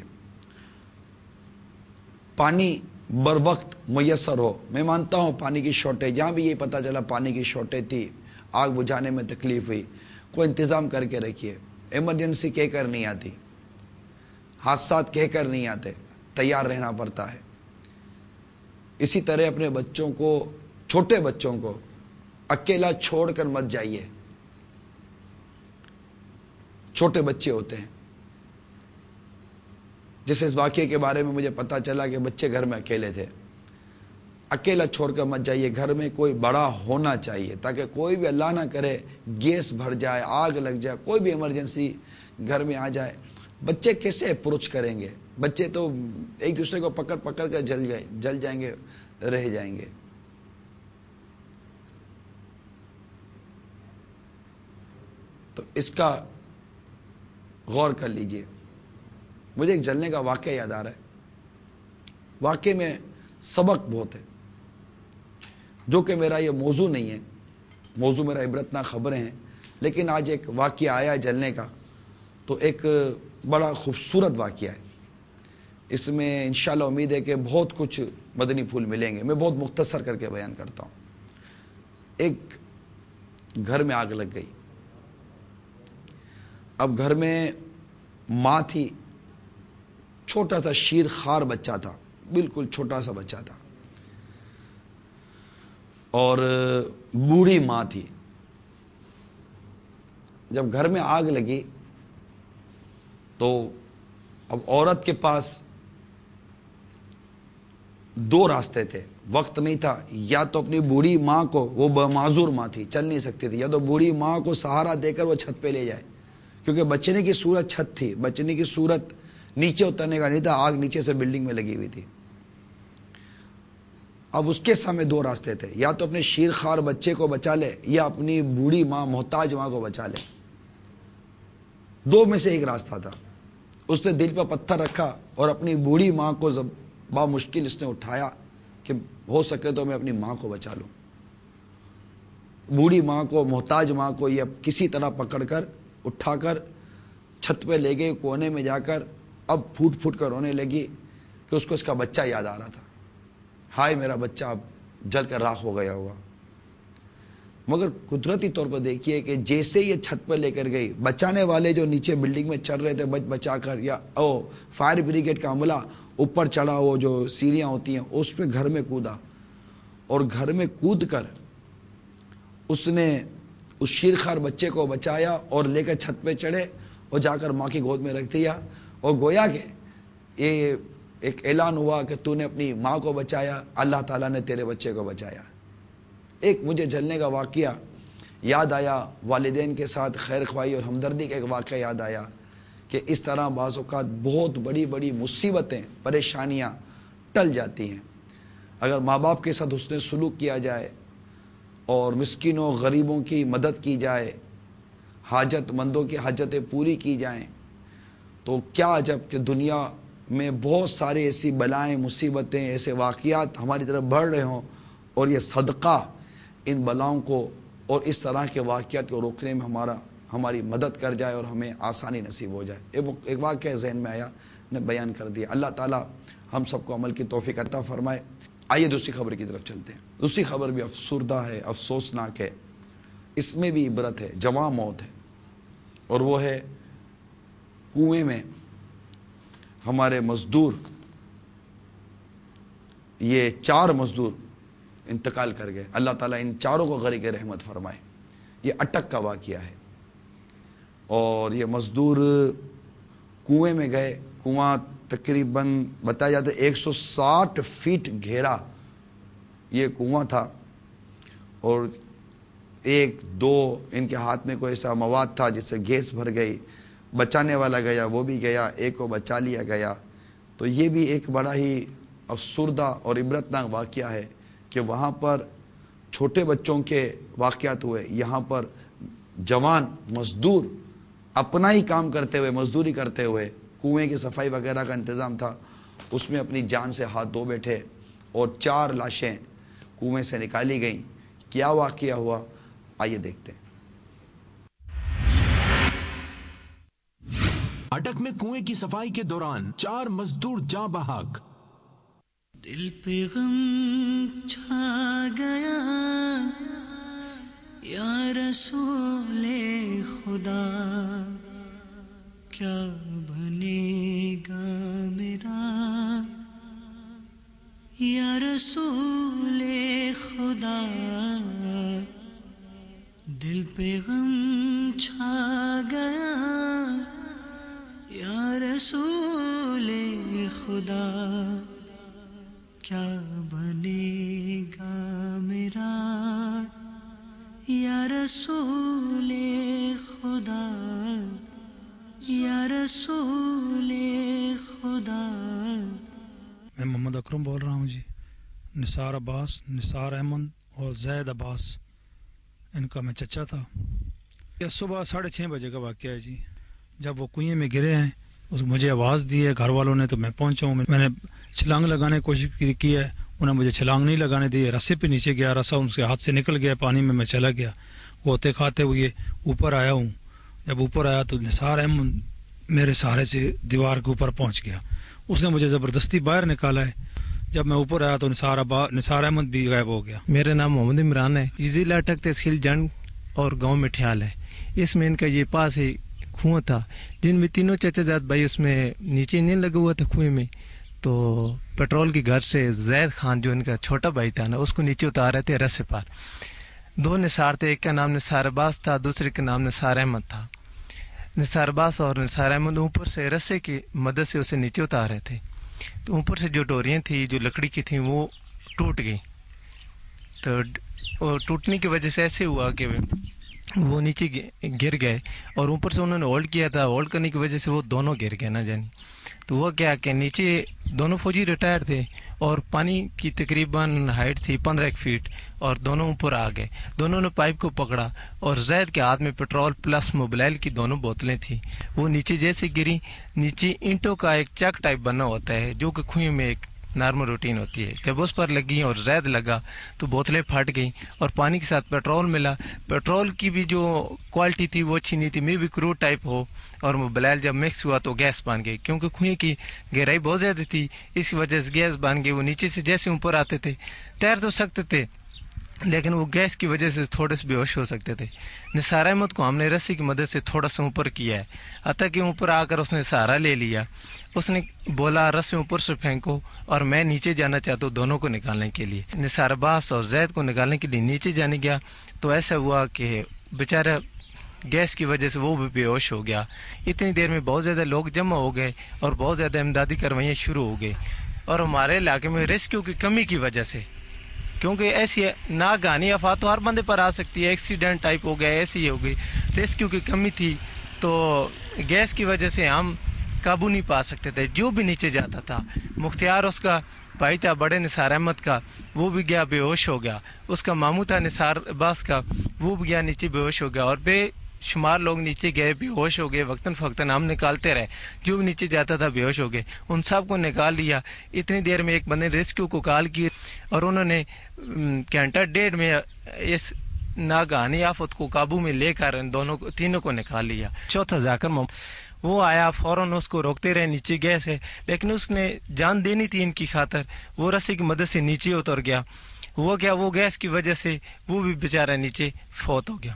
[SPEAKER 4] پانی بر وقت میسر ہو، میں مانتا ہوں پانی کی شارٹیج، جہاں بھی یہ پتا چلا پانی کی شارٹیج تھی، آگ بجھانے میں تکلیف ہوئی، کوئی انتظام کر کے رکھیے۔ ایمرجنسی کہہ کر نہیں آتی، حادثات کہہ کر نہیں آتے، تیار رہنا پڑتا ہے۔ اسی طرح اپنے بچوں کو، چھوٹے بچوں کو اکیلا چھوڑ کر مت جائیے۔ چھوٹے بچے ہوتے ہیں، جیسے اس واقعے کے بارے میں مجھے پتا چلا کہ بچے گھر میں اکیلے تھے، اکیلا چھوڑ کر مت جائیے، گھر میں کوئی بڑا ہونا چاہیے تاکہ کوئی بھی اللہ نہ کرے گیس بھر جائے، آگ لگ جائے، کوئی بھی ایمرجنسی گھر میں آ جائے، بچے کیسے اپروچ کریں گے؟ بچے تو ایک دوسرے کو پکڑ پکڑ کر جل گئے جل جائیں گے، رہ جائیں گے۔ تو اس کا غور کر لیجئے۔ مجھے ایک جلنے کا واقعہ یاد آ رہا ہے، واقعے میں سبق بہت ہے، جو کہ میرا یہ موضوع نہیں ہے، موضوع میرا عبرتناک خبریں ہیں، لیکن آج ایک واقعہ آیا ہے جلنے کا، تو ایک بڑا خوبصورت واقعہ ہے، اس میں انشاءاللہ امید ہے کہ بہت کچھ مدنی پھول ملیں گے۔ میں بہت مختصر کر کے بیان کرتا ہوں۔ ایک گھر میں آگ لگ گئی، اب گھر میں ماں تھی، چھوٹا سا شیر خوار بچہ تھا، بالکل چھوٹا سا بچہ تھا، اور بوڑھی ماں تھی. جب گھر میں آگ لگی تو اب عورت کے پاس دو راستے تھے, وقت نہیں تھا. یا تو اپنی بوڑھی ماں کو, وہ معذور ماں تھی, چل نہیں سکتی تھی, یا تو بوڑھی ماں کو سہارا دے کر وہ چھت پہ لے جائے, کیونکہ بچنے کی صورت چھت تھی, بچنے کی صورت نیچے اترنے کا نہیں تھا, آگ نیچے سے بلڈنگ میں لگی ہوئی تھی. اب اس کے سامنے دو راستے تھے, یا تو اپنے شیر خوار بچے کو بچا لے یا اپنی بوڑھی ماں محتاج ماں کو بچا لے. دو میں سے ایک راستہ تھا. اس نے دل پر پتھر رکھا اور اپنی بوڑھی ماں کو با مشکل اس نے اٹھایا کہ ہو سکے تو میں اپنی ماں کو بچا لوں. بوڑھی ماں کو, محتاج ماں کو یہ کسی طرح پکڑ کر اٹھا کر چھت پہ لے گئی, کونے میں جا کر اب پھوٹ پھوٹ کر رونے لگی کہ اس کو اس کا بچہ یاد آ رہا تھا. ہائے میرا بچہ اب جل کر راکھ ہو گیا ہوگا. مگر قدرتی طور پر دیکھیے کہ جیسے یہ چھت پر لے کر گئی, بچانے والے جو نیچے بلڈنگ میں چڑھ رہے تھے بچ بچا کر, یا او فائر بریگیڈ کا عملہ اوپر چڑھا, وہ جو سیڑھیاں ہوتی ہیں اس پہ گھر میں کودا, اور گھر میں کود کر اس نے اس شیرخوار بچے کو بچایا اور لے کر چھت پہ چڑھے اور جا کر ماں کی گود میں رکھ دیا. اور گویا کہ یہ ایک اعلان ہوا کہ تو نے اپنی ماں کو بچایا, اللہ تعالیٰ نے تیرے بچے کو بچایا. ایک مجھے جلنے کا واقعہ یاد آیا, والدین کے ساتھ خیر خواہی اور ہمدردی کا ایک واقعہ یاد آیا کہ اس طرح بعض اوقات بہت بڑی بڑی مصیبتیں, پریشانیاں ٹل جاتی ہیں اگر ماں باپ کے ساتھ حسن سلوک کیا جائے اور مسکینوں غریبوں کی مدد کی جائے, حاجت مندوں کی حاجتیں پوری کی جائیں. تو کیا عجب کہ دنیا میں بہت سارے ایسی بلائیں, مصیبتیں, ایسے واقعات ہماری طرف بڑھ رہے ہوں, اور یہ صدقہ ان بلاؤں کو اور اس طرح کے واقعات کو روکنے میں ہمارا ہماری مدد کر جائے اور ہمیں آسانی نصیب ہو جائے. ایک واقعہ ذہن میں آیا, نے بیان کر دیا. اللہ تعالیٰ ہم سب کو عمل کی توفیق عطا فرمائے. آئیے دوسری خبر کی طرف چلتے ہیں. دوسری خبر بھی افسردہ ہے, افسوسناک ہے, اس میں بھی عبرت ہے, جواں موت ہے, اور وہ ہے کنویں میں ہمارے مزدور, یہ چار مزدور انتقال کر گئے. اللہ تعالیٰ ان چاروں کو غریق رحمت فرمائے. یہ اٹک کا واقعہ ہے, اور یہ مزدور کنویں میں گئے. کنواں تقریباً بتایا جاتا ہے ایک سو ساٹھ فیٹ گھیرا یہ کنواں تھا, اور ایک دو ان کے ہاتھ میں کوئی ایسا مواد تھا جس سے گیس بھر گئی. بچانے والا گیا, وہ بھی گیا, ایک کو بچا لیا گیا. تو یہ بھی ایک بڑا ہی افسردہ اور عبرتناک واقعہ ہے کہ وہاں پر چھوٹے بچوں کے واقعات ہوئے, یہاں پر جوان مزدور اپنا ہی کام کرتے ہوئے, مزدوری کرتے ہوئے, کنویں کی صفائی وغیرہ کا انتظام تھا, اس میں اپنی جان سے ہاتھ دھو بیٹھے, اور چار لاشیں کنویں سے نکالی گئیں. کیا واقعہ ہوا آئیے دیکھتے ہیں.
[SPEAKER 5] اٹک میں کنویں کی صفائی کے دوران چار مزدور جاں بحق.
[SPEAKER 6] دل پہ غم چھا گیا یا رسول خدا, کیا بنے گا میرا یا رسول خدا. دل پہ غم چھا گیا یا رسول خدا, کیا بنے گا میرا یا رسول خدا, یا رسول خدا.
[SPEAKER 10] میں محمد اکرم بول رہا ہوں جی. نثار عباس, نثار احمد اور زید عباس ان کا میں چچا تھا. یہ صبح ساڑھے چھ بجے کا واقعہ ہے جی. جب وہ کنویں میں گرے ہیں اس مجھے آواز دی ہے گھر والوں نے, تو میں پہنچا ہوں. میں نے چھلانگ لگانے کی کوشش کی ہے, انہیں مجھے چھلانگ نہیں لگانے دی. رسے پہ نیچے گیا, رسا ان کے ہاتھ سے نکل گیا پانی میں, میں چلا گیا. وہ ہوتے کھاتے ہوئے اوپر آیا ہوں. جب اوپر آیا تو نثار احمد میرے سہارے سے دیوار کے اوپر پہنچ گیا. اس نے مجھے زبردستی باہر نکالا ہے. جب میں اوپر آیا تو نثار نثار احمد بھی غائب ہو گیا.
[SPEAKER 11] میرا نام محمد عمران ہے. ضلع اٹک تحصیل جنگ اور گاؤں میں ٹھیال ہے. اس میں ان کا یہ پاس ہے کنواں تھا, جن میں تینوں چچا جات بھائی اس میں نیچے نہیں لگا ہوا تھا کنویں میں. تو پیٹرول کی گھر سے زید خان جو ان کا چھوٹا بھائی تھا نا اس کو نیچے اتار رہے تھے رسے پر. دو نثار تھے, ایک کا نام نثار عباس تھا, دوسرے کا نام نثار احمد تھا. نثار عباس اور نثار احمد اوپر سے رسے کی مدد سے اسے نیچے اتار رہے تھے. تو اوپر سے جو ڈوریاں تھیں جو لکڑی کی تھیں وہ ٹوٹ گئی. تو ٹوٹنے کی وجہ سے ایسے ہوا کہ وہ نیچے گر گئے, اور اوپر سے انہوں نے ہولڈ کیا تھا, ہولڈ کرنے کی وجہ سے وہ دونوں گر گئے نہ جانی. تو وہ کیا کہ نیچے دونوں فوجی ریٹائر تھے اور پانی کی تقریباً ہائٹ تھی پندرہ ایک فیٹ, اور دونوں اوپر آ گئے. دونوں نے پائپ کو پکڑا اور زید کے ہاتھ میں پیٹرول پلس موبلائل کی دونوں بوتلیں تھیں. وہ نیچے جیسے گری, نیچے اینٹوں کا ایک چک ٹائپ بنا ہوتا ہے جو کہ کنویں میں ایک نارمل روٹین ہوتی ہے. جب اس پر لگی اور زید لگا تو بوتلیں پھٹ گئیں اور پانی کے ساتھ پیٹرول ملا. پیٹرول کی بھی جو کوالٹی تھی وہ اچھی نہیں تھی, میں بھی کرو ٹائپ ہو, اور موبلائل جب مکس ہوا تو گیس بن گئی. کیونکہ کنویں کی گہرائی بہت زیادہ تھی اس کی وجہ سے گیس بن گئی. وہ نیچے سے جیسے اوپر آتے تھے تیر تو سکتے تھے لیکن وہ گیس کی وجہ سے تھوڑے سے بے ہوش ہو سکتے تھے. نثار احمد کو ہم نے رسی کی مدد سے تھوڑا سا اوپر کیا ہے, حتیٰ کہ اوپر آ کر اس نے سہارا لے لیا. اس نے بولا رسی اوپر سے پھینکو, اور میں نیچے جانا چاہتا ہوں دونوں کو نکالنے کے لیے. نثار عباس اور زید کو نکالنے کے لیے نیچے جانے گیا تو ایسا ہوا کہ بیچارہ گیس کی وجہ سے وہ بھی بے ہوش ہو گیا. اتنی دیر میں بہت زیادہ لوگ جمع ہو گئے اور بہت زیادہ امدادی کاروائیاں شروع ہو گئی. اور ہمارے علاقے میں ریسکیو کی کمی کی وجہ سے, کیونکہ ایسی ناگہانی آفات تو ہر بندے پر آ سکتی ہے, ایکسیڈنٹ ٹائپ ہو گیا, ایسی ہو گئی, ریسکیو کی کمی تھی تو گیس کی وجہ سے ہم قابو نہیں پا سکتے تھے. جو بھی نیچے جاتا تھا, مختار اس کا بھائی تھا بڑے نثار احمد کا, وہ بھی گیا بے ہوش ہو گیا. اس کا ماموں تھا نثار عباس کا, وہ بھی گیا نیچے بے ہوش ہو گیا. اور بے شمار لوگ نیچے گئے بے ہوش ہو گئے. وقتاً فوقتاً ہم نکالتے رہے, جو بھی نیچے جاتا تھا بے ہوش ہو گئے. ان سب کو نکال لیا. اتنی دیر میں ایک بندے ریسکیو کو کال کی اور انہوں نے گھنٹہ ڈیڑھ میں اس ناگہانی آفت کو قابو میں لے کر ان دونوں کو تینوں کو نکال لیا. چوتھا ذاکر محمد وہ آیا, فوراً اس کو روکتے رہے نیچے گئے سے, لیکن اس نے جان دینی تھی ان کی خاطر. وہ رسی کی مدد سے نیچے اتر گیا. وہ کیا وہ گیس کی وجہ سے وہ بھی بیچارہ نیچے فوت ہو گیا.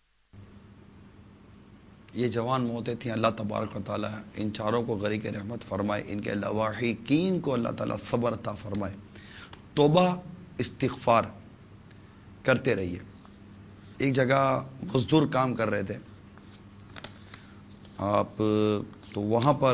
[SPEAKER 4] یہ جوان موتیں تھیں. اللہ تبارک و تعالیٰ ان چاروں کو غریق رحمت فرمائے, ان کے لواحقین کو اللہ تعالیٰ صبر عطا فرمائے. توبہ استغفار کرتے رہیے. ایک جگہ مزدور کام کر رہے تھے آپ, تو وہاں پر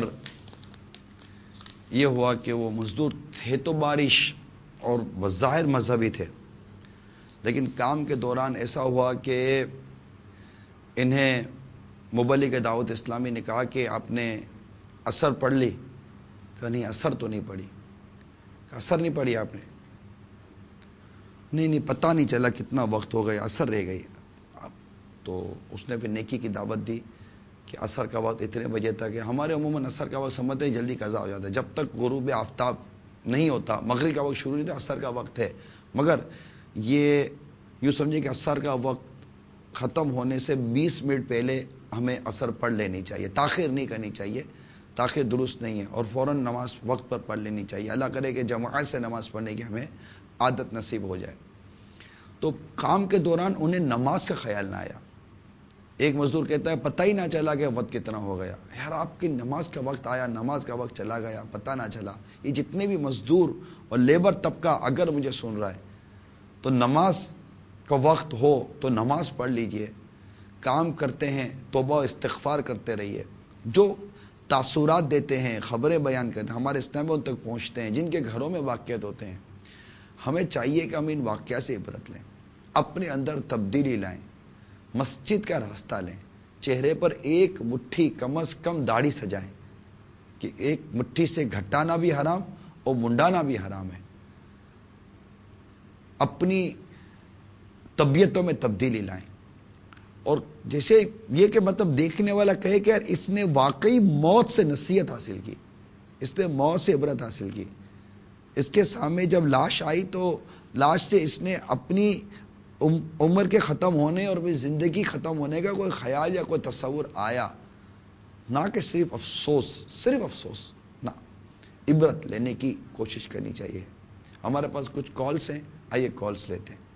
[SPEAKER 4] یہ ہوا کہ وہ مزدور تھے تو بارش اور بظاہر مذہبی تھے, لیکن کام کے دوران ایسا ہوا کہ انہیں مبلغ دعوت اسلامی نے کہا کہ آپ نے اثر پڑھ لی. کہا نہیں اثر تو نہیں پڑھی. کہا اثر نہیں پڑھی آپ نے؟ نہیں نہیں پتہ نہیں چلا کتنا وقت ہو گیا, اثر رہ گئی. تو اس نے پھر نیکی کی دعوت دی کہ اثر کا وقت اتنے بجے تک ہے. ہمارے عموماً اثر کا وقت سمجھتے ہیں جلدی قضا ہو جاتا ہے, جب تک غروب آفتاب نہیں ہوتا. مغرب کا وقت شروع نہیں تھا, اثر کا وقت ہے, مگر یہ یوں سمجھے کہ اثر کا وقت ختم ہونے سے بیس منٹ پہلے ہمیں اثر پڑھ لینی چاہیے. تاخیر نہیں کرنی چاہیے, تاخیر درست نہیں ہے, اور فوراً نماز وقت پر پڑھ لینی چاہیے. اللہ کرے کہ جماعت سے نماز پڑھنے کی ہمیں عادت نصیب ہو جائے. تو کام کے دوران انہیں نماز کا خیال نہ آیا. ایک مزدور کہتا ہے پتہ ہی نہ چلا کہ وقت کتنا ہو گیا. یار آپ کی نماز کا وقت آیا, نماز کا وقت چلا گیا, پتہ نہ چلا. یہ جتنے بھی مزدور اور لیبر طبقہ اگر مجھے سن رہا ہے تو نماز کا وقت ہو تو نماز پڑھ لیجئے. کام کرتے ہیں توبہ استغفار کرتے رہیے. جو تاثرات دیتے ہیں, خبریں بیان کرتے ہیں, ہمارے اسلام ان تک پہنچتے ہیں, جن کے گھروں میں واقعات ہوتے ہیں, ہمیں چاہیے کہ ہم ان واقعات سے عبرت لیں, اپنے اندر تبدیلی لائیں, مسجد کا راستہ لیں, چہرے پر ایک مٹھی کم از کم داڑھی سجائیں کہ ایک مٹھی سے گھٹانا بھی حرام اور منڈانا بھی حرام ہے. اپنی طبیعتوں میں تبدیلی لائیں. اور جیسے یہ کہ مطلب دیکھنے والا کہے کہ یار اس نے واقعی موت سے نصیحت حاصل کی, اس نے موت سے عبرت حاصل کی. اس کے سامنے جب لاش آئی تو لاش سے اس نے اپنی عمر کے ختم ہونے اور زندگی ختم ہونے کا کوئی خیال یا کوئی تصور آیا, نہ کہ صرف افسوس, صرف افسوس نہ, عبرت لینے کی کوشش کرنی چاہیے. ہمارے پاس کچھ کالز ہیں, آئیے کالز لیتے ہیں.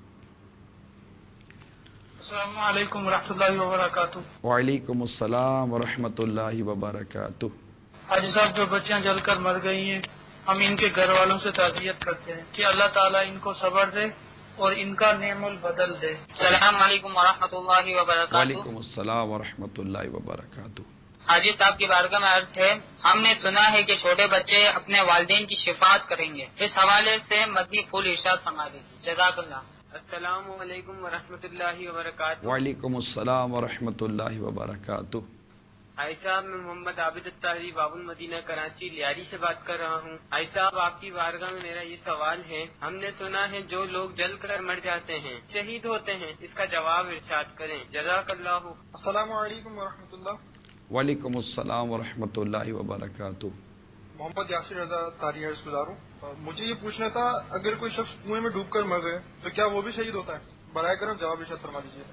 [SPEAKER 12] السلام علیکم ورحمۃ اللہ وبرکاتہ.
[SPEAKER 4] وعلیکم السلام ورحمۃ اللہ وبرکاتہ.
[SPEAKER 12] حاجی صاحب جو بچیاں جل کر مر گئی ہیں हम इनके घर वालों से ताज़ियत करते हैं कि अल्लाह ताला इनको सब्र दे और इनका नेमुल बदल दे।
[SPEAKER 13] अस्सलाम वालेकुम वरहमतुल्लाहि वबरकातुहू।
[SPEAKER 4] वालेकुम अस्सलाम वरहमतुल्लाहि वबरकातुहू।
[SPEAKER 13] हाजी साहब की बारगाह में अर्ज है, हमने सुना है कि छोटे बच्चे अपने वालिदैन की शिफात करेंगे, इस हवाले से मदनी फूल इरशाद फरमा दीजिए। जज़ाकल्लाह।
[SPEAKER 14] अस्सलाम वालेकुम वरहमतुल्लाहि वबरकातुहू।
[SPEAKER 4] वालेकुम अस्सलाम वरहमतुल्लाहि वबरकातुहू।
[SPEAKER 14] आई साहब, मैं मोहम्मद आबिद अत्तारी बाबुल मदीना कराची लियारी से बात कर रहा हूँ। आई साहब, आपकी बारगाह में मेरा ये सवाल है, हमने सुना है जो लोग जल कर मर जाते हैं शहीद होते हैं, इसका जवाब इरशाद करें। जज़ाकल्लाह।
[SPEAKER 15] अस्सलाम वालेकुम वरहमतुल्लाह।
[SPEAKER 4] वालेकुम अस्सलाम वरहमतुल्लाहि वबरकातुहू।
[SPEAKER 15] मोहम्मद यासिर रजा तारी अर्ज गुजारूं। मुझे ये पूछना था, अगर कोई शख्स कुएं में डूब कर मर गए तो क्या वो भी शहीद होता है? बराए करम जवाब इरशाद फरमा दीजिए।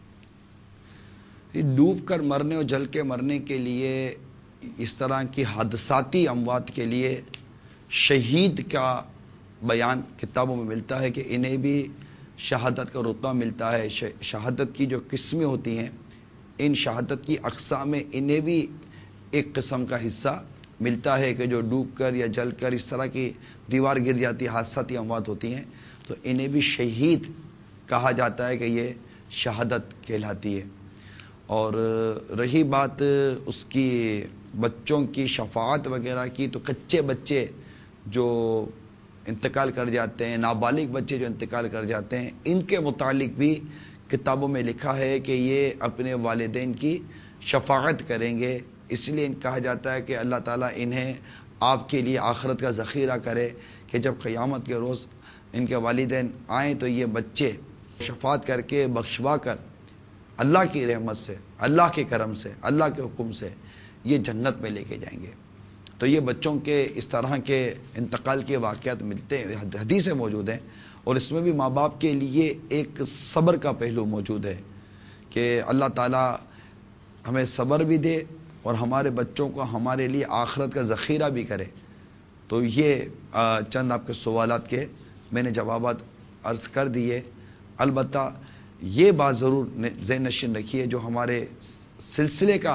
[SPEAKER 4] डूब कर मरने और जल के मरने के लिए, इस तरह की हादसाती अमवात के लिए शहीद का बयान किताबों में मिलता है कि इन्हें भी शहादत का रुतबा मिलता है। शहादत की जो किस्में होती हैं, इन शहादत की अक़साम में इन्हें भी एक किस्म का हिस्सा मिलता है कि जो डूब कर या जल कर इस तरह की दीवार गिर जाती है, हादसाती अमवात होती हैं, तो इन्हें भी शहीद कहा जाता है कि ये शहादत कहलाती है। और रही बात उसकी बच्चों की शफाअत वगैरह की, तो कच्चे बच्चे जो इंतकाल कर जाते हैं, नाबालिग बच्चे जो इंतकाल कर जाते हैं, इनके मुतालिक भी किताबों में लिखा है कि ये अपने वालिदैन की शफाअत करेंगे। इसलिए कहा जाता है कि अल्लाह ताला इन्हें आपके लिए आखिरत का ज़ख़ीरा करे कि जब क़यामत के रोज़ इनके वालिदैन आएँ तो ये बच्चे शफाअत करके बख्शवा कर अल्लाह की रहमत से, अल्लाह के करम से, अल्लाह के हुक्म से ये जन्नत में लेके जाएंगे। तो ये बच्चों के इस तरह के इंतकाल के वाक़यात मिलते हैं, हदीसें मौजूद हैं, और इसमें भी माँ बाप के लिए एक सब्र का पहलू मौजूद है कि अल्लाह ताला हमें सब्र भी दे और हमारे बच्चों को हमारे लिए आखिरत का ज़ख़ीरा भी करे। तो ये चंद आपके सवालात के मैंने जवाबात अर्ज़ कर दिए। अलबत्ता ये बात ज़रूर ज़हन नशीन रखिए, जो हमारे सिलसिले का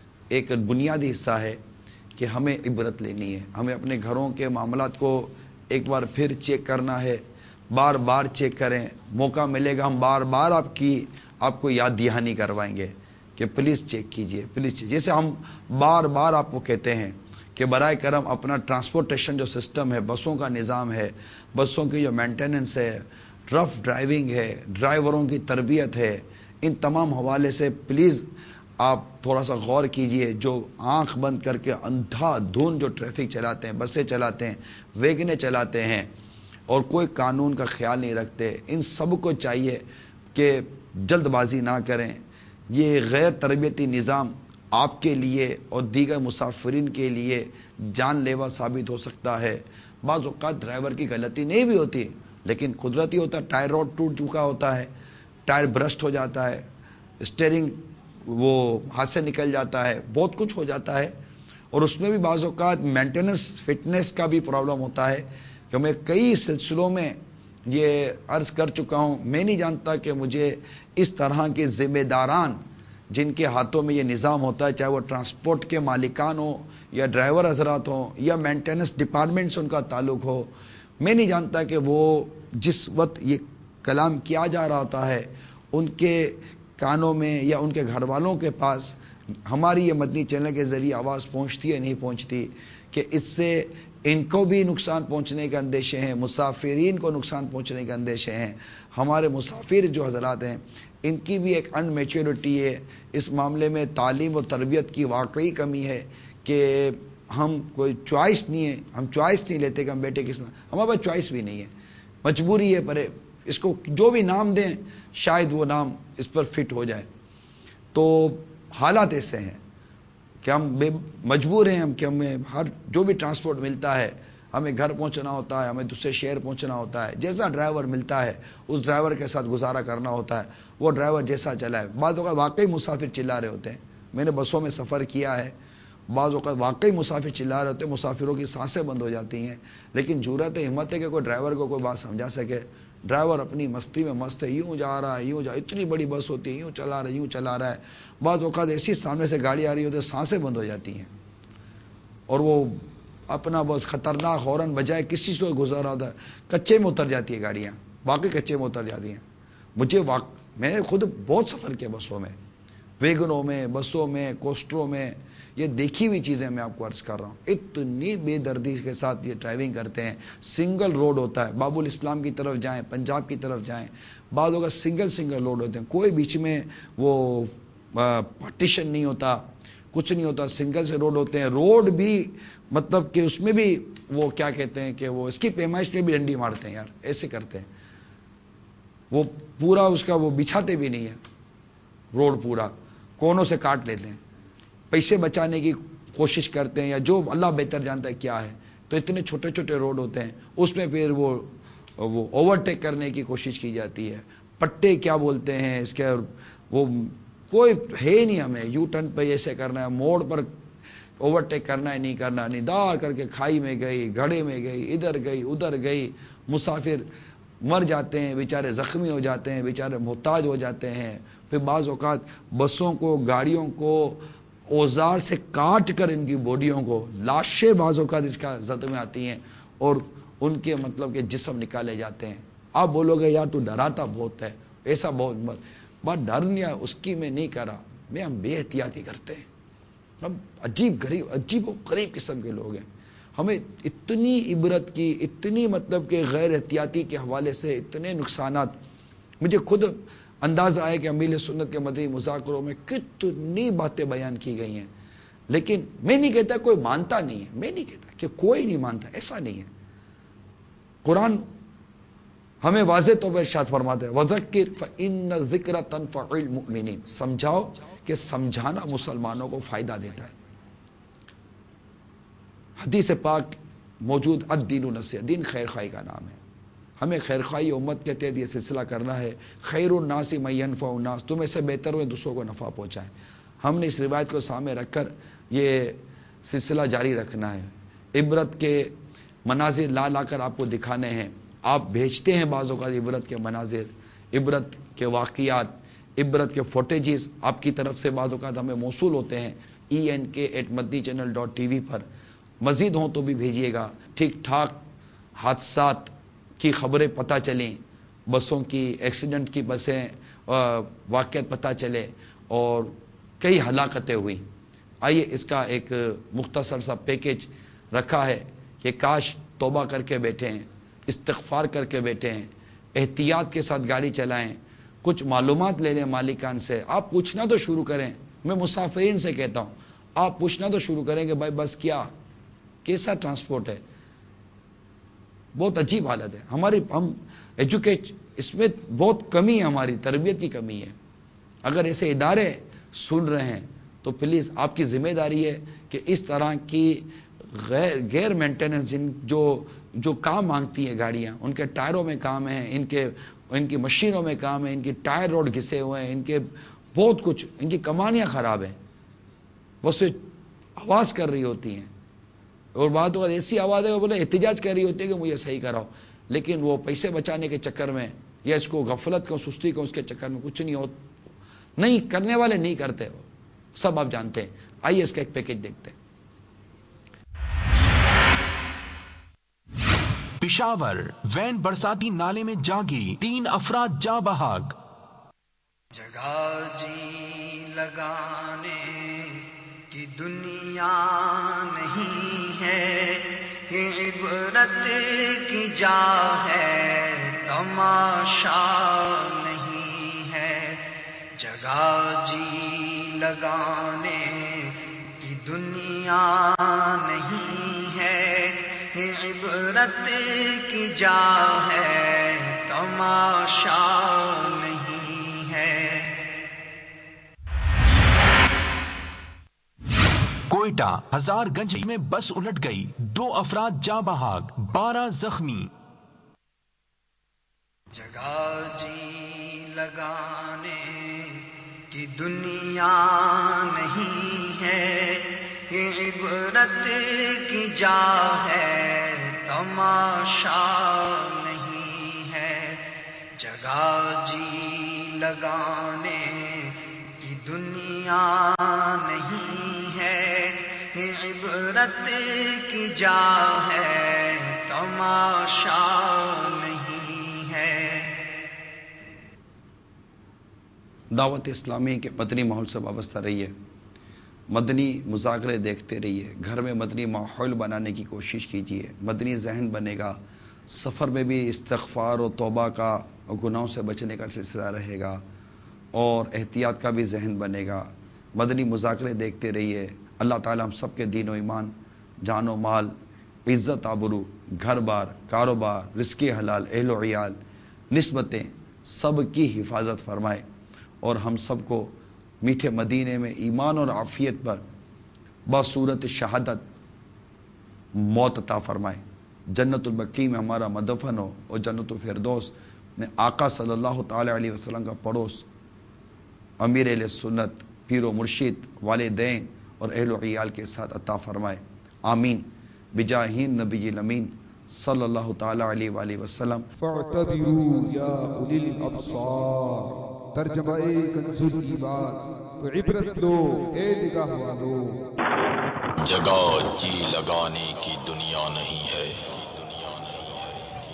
[SPEAKER 4] एक बुनियादी हिस्सा है कि हमें इबरत लेनी है, हमें अपने घरों के मामलात को एक बार फिर चेक करना है, बार बार चेक करें। मौका मिलेगा हम बार बार आपकी आपको याद दहानी करवाएंगे कि प्लीज़ चेक कीजिए, प्लीज़। जैसे हम बार बार आपको कहते हैं कि बराए करम अपना ट्रांसपोर्टेशन जो सिस्टम है, बसों का निज़ाम है, बसों की जो मेंटेनेंस है, रफ ड्राइविंग है, ड्राइवरों की तरबियत है, इन तमाम हवाले से प्लीज़ आप थोड़ा सा गौर कीजिए। जो आंख बंद करके अंधाधुन जो ट्रैफिक चलाते हैं, बसें चलाते हैं, वैगनें चलाते हैं और कोई कानून का ख्याल नहीं रखते, इन सब को चाहिए कि जल्दबाजी ना करें। ये गैर तरबियती निज़ाम आपके लिए और दीगर मुसाफिरीन के लिए जानलेवा साबित हो सकता है। बाज़ औक़ात ड्राइवर की गलती नहीं भी होती, लेकिन कुदरती होता है, टायर रॉड टूट चुका होता है, टायर ब्रस्ट हो जाता है, स्टीयरिंग वो हाथ से निकल जाता है, बहुत कुछ हो जाता है। और उसमें भी बाज़ औक़ात मेंटेनेंस फिटनेस का भी प्रॉब्लम होता है कि मैं कई सिलसिलों में ये अर्ज़ कर चुका हूँ। मैं नहीं जानता कि मुझे इस तरह के ज़िम्मेदारान जिनके हाथों में ये निज़ाम होता है, चाहे वो ट्रांसपोर्ट के मालिकान हो या ड्राइवर हजरात हो या मेंटेनेंस डिपार्टमेंट से उनका ताल्लुक़ हो, मैं नहीं जानता कि वो जिस वक्त ये कलाम किया जा रहा होता है उनके कानों में या उनके घर वालों के पास हमारी ये मदनी चैनल के ज़रिए आवाज़ पहुंचती है नहीं पहुंचती, कि इससे इनको भी नुकसान पहुंचने के अंदेशे हैं, मुसाफिरीन को नुकसान पहुंचने के अंदेशे हैं। हमारे मुसाफिर जो हजरात हैं इनकी भी एक अनमेच्योरिटी है इस मामले में, तालीम और तरबियत की वाकई कमी है कि हम कोई चॉइस नहीं है, हम चॉइस नहीं लेते कि हम बेटे किस, हमारे पास चॉइस भी नहीं है, मजबूरी है, पर इसको जो भी नाम दें शायद वो नाम इस पर फिट हो जाए। तो हालात ऐसे हैं कि हम बे मजबूर हैं हम कि हमें हर जो भी ट्रांसपोर्ट मिलता है, हमें घर पहुंचना होता है, हमें दूसरे शहर पहुंचना होता है, जैसा ड्राइवर मिलता है उस ड्राइवर के साथ गुजारा करना होता है, वो ड्राइवर जैसा चलाए। बाद वक़्त वाकई मुसाफिर चिल्ला रहे होते हैं, मैंने बसों में सफ़र किया है, बाज़ वक़्त वाकई मुसाफिर चिल्ला रहे होते हैं, मुसाफिरों की सांसें बंद हो जाती हैं, लेकिन जुर्रत हिम्मत है कि कोई ड्राइवर को कोई बात समझा सके। ड्राइवर अपनी मस्ती में मस्त है, यूँ जा रहा है, यूँ जा, इतनी बड़ी बस होती है, यूँ चला रहा है, यूँ चला रहा है। बाज़ वक़्त ऐसी सामने से गाड़ी आ रही होती है, सांसें बंद हो जाती हैं और वो اپنا بس خطرناک ہارن بجائے کسی سے گزر رہا تھا، کچے میں اتر جاتی ہے گاڑیاں، باقی کچے میں اتر جاتی ہیں. مجھے واق... میں نے خود بہت سفر کیا بسوں میں، ویگنوں میں، بسوں میں، کوسٹروں میں، یہ دیکھی ہوئی چیزیں میں آپ کو عرض کر رہا ہوں. اتنی بے دردی کے ساتھ یہ ڈرائیونگ کرتے ہیں. سنگل روڈ ہوتا ہے، باب الاسلام کی طرف جائیں، پنجاب کی طرف جائیں، بعض اوقات سنگل سنگل روڈ ہوتے ہیں، کوئی بیچ میں وہ پارٹیشن نہیں ہوتا، کچھ نہیں ہوتا، سنگل سے روڈ ہوتے ہیں. روڈ بھی مطلب کہ اس میں بھی وہ کیا کہتے ہیں کہ وہ اس کی پیمائش میں بھی ڈنڈی مارتے ہیں یار، ایسے کرتے ہیں. وہ پورا اس کا وہ بچھاتے بھی نہیں ہے روڈ، پورا کونوں سے کاٹ لیتے ہیں، پیسے بچانے کی کوشش کرتے ہیں، یا جو اللہ بہتر جانتا ہے کیا ہے. تو اتنے چھوٹے چھوٹے روڈ ہوتے ہیں، اس میں پھر وہ وہ اوورٹیک کرنے کی کوشش کی جاتی ہے. پٹے کیا بولتے ہیں اس کے، وہ کوئی ہے ہی نہیں. ہمیں یو ٹرن پہ ایسے کرنا ہے، موڑ پر اوورٹیک کرنا ہے، نہیں کرنا. ندار کر کے کھائی میں گئی، گھڑے میں گئی، ادھر گئی ادھر گئی. مسافر مر جاتے ہیں بیچارے، زخمی ہو جاتے ہیں بیچارے، محتاج ہو جاتے ہیں. پھر بعض اوقات بسوں کو، گاڑیوں کو اوزار سے کاٹ کر ان کی باڈیوں کو، لاشیں بعض اوقات اس کا زد میں آتی ہیں اور ان کے مطلب کہ جسم نکالے جاتے ہیں. آپ بولو گے یار تو ڈراتا بہت ہے، ایسا بہت بات ڈر نہیں ہے اس کی میں نہیں کرا میں، ہم بے احتیاطی کرتے ہیں. ہم عجیب غریب عجیب و غریب قسم کے لوگ ہیں. ہمیں اتنی عبرت کی، اتنی مطلب کہ غیر احتیاطی کے حوالے سے اتنے نقصانات. مجھے خود اندازہ آئے کہ امیل سنت کے مدنی مذاکروں میں کتنی باتیں بیان کی گئی ہیں، لیکن میں نہیں کہتا کوئی مانتا نہیں ہے، میں نہیں کہتا کہ کوئی نہیں مانتا، ایسا نہیں ہے. قرآن ہمیں واضح طور پر ارشاد فرماتا ہے وَذَكِّرْ فَإِنَّ الذِّكْرَ تَنفَعُ الْمُؤْمِنِينَ، سمجھاؤ کہ سمجھانا مسلمانوں کو فائدہ دیتا ہے. حدیث پاک موجود الدین النصیحہ، دین خیر خواہی کا نام ہے. ہمیں خیر خواہی امت کے تحت یہ سلسلہ کرنا ہے. خیر الناس من ينفع الناس، تم سے بہتر ہوئے دوسروں کو نفع پہنچائیں. ہم نے اس روایت کو سامنے رکھ کر یہ سلسلہ جاری رکھنا ہے. عبرت کے مناظر لا لا کر آپ کو دکھانے ہیں. آپ بھیجتے ہیں بعض اوقات عبرت کے مناظر، عبرت کے واقعات، عبرت کے فوٹیجز آپ کی طرف سے بعض اوقات ہمیں موصول ہوتے ہیں E N K at Madani channel dot T V پر. مزید ہوں تو بھی بھیجیے گا. ٹھیک ٹھاک حادثات کی خبریں پتہ چلیں، بسوں کی ایکسیڈنٹ کی بسیں واقعات پتہ چلے اور کئی ہلاکتیں ہوئی. آئیے اس کا ایک مختصر سا پیکج رکھا ہے کہ کاش توبہ کر کے بیٹھے ہیں، استغفار کر کے بیٹھے ہیں، احتیاط کے ساتھ گاڑی چلائیں، کچھ معلومات لے لیں مالکان سے. آپ پوچھنا تو شروع کریں. میں مسافرین سے کہتا ہوں آپ پوچھنا تو شروع کریں کہ بھائی بس کیا کیسا ٹرانسپورٹ ہے. بہت عجیب حالت ہے ہماری. ہم ایجوکیٹ اس میں بہت کمی ہے، ہماری تربیت کی کمی ہے. اگر ایسے ادارے سن رہے ہیں تو پلیز آپ کی ذمہ داری ہے کہ اس طرح کی غیر غیر مینٹیننس جن جو جو کام مانگتی ہیں گاڑیاں، ان کے ٹائروں میں کام ہے، ان کے ان کی مشینوں میں کام ہے، ان کی ٹائر روڈ گھسے ہوئے ہیں، ان کے بہت کچھ، ان کی کمانیاں خراب ہیں. وہ سے آواز کر رہی ہوتی ہیں اور بعد وقت ایسی آواز ہے وہ بولے احتجاج کر رہی ہوتی ہے کہ مجھے صحیح کراؤ، لیکن وہ پیسے بچانے کے چکر میں یا اس کو غفلت کو سستی کو اس کے چکر میں کچھ نہیں ہو نہیں کرنے والے نہیں کرتے، وہ سب آپ جانتے ہیں. آئیے اس کا ایک پیکج دیکھتے ہیں.
[SPEAKER 5] پشاور وین برساتی نالے میں جا گری، تین افراد جاں بحق.
[SPEAKER 6] جگہ جی لگانے کی دنیا نہیں ہے، یہ عبرت کی جا ہے، تماشا نہیں ہے. جگہ جی لگانے کی دنیا نہیں ہے، یہ عبرت کی جا ہے، تماشا نہیں ہے.
[SPEAKER 5] کوئٹہ ہزار گنج میں بس الٹ گئی، دو افراد جاں بحق، بارہ زخمی.
[SPEAKER 6] جگہ جی لگانے کی دنیا نہیں ہے، یہ عبرت کی جا ہے، تماشا نہیں ہے. جگہ جی لگانے کی دنیا نہیں ہے، یہ عبرت عبرت کی جا ہے تماشا نہیں ہے۔
[SPEAKER 4] دعوت اسلامی کے مدنی ماحول سے وابستہ رہیے، مدنی مذاکرے دیکھتے رہیے، گھر میں مدنی ماحول بنانے کی کوشش کیجیے، مدنی ذہن بنے گا، سفر میں بھی استغفار و توبہ کا اور گناہوں سے بچنے کا سلسلہ رہے گا اور احتیاط کا بھی ذہن بنے گا۔ مدنی مذاکرے دیکھتے رہیے۔ اللہ تعالیٰ ہم سب کے دین و ایمان، جان و مال، عزت آبرو، گھر بار، کاروبار، رزق حلال، اہل و عیال، نسبتیں سب کی حفاظت فرمائے اور ہم سب کو میٹھے مدینے میں ایمان اور عافیت پر بصورت شہادت موت عطا فرمائے۔ جنت البقیع میں ہمارا مدفن ہو اور جنت الفردوس میں آقا صلی اللہ تعالی علیہ وسلم کا پڑوس امیر اہل سنت، پیر و مرشد، والدین اور اہل و عیال کے ساتھ عطا فرمائے، آمین بجاہ نبی الامین صلی اللہ تعالی علیہ وآلہ وسلم۔
[SPEAKER 1] فاعتبروا یا اولی الابصار، ترجمہ کنز الایمان، تو عبرت لو اے نگاہ والو۔
[SPEAKER 16] جگہ جی لگانے کی دنیا نہیں ہے،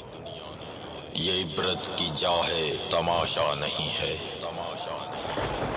[SPEAKER 16] یہ عبرت کی جا ہے تماشا نہیں ہے۔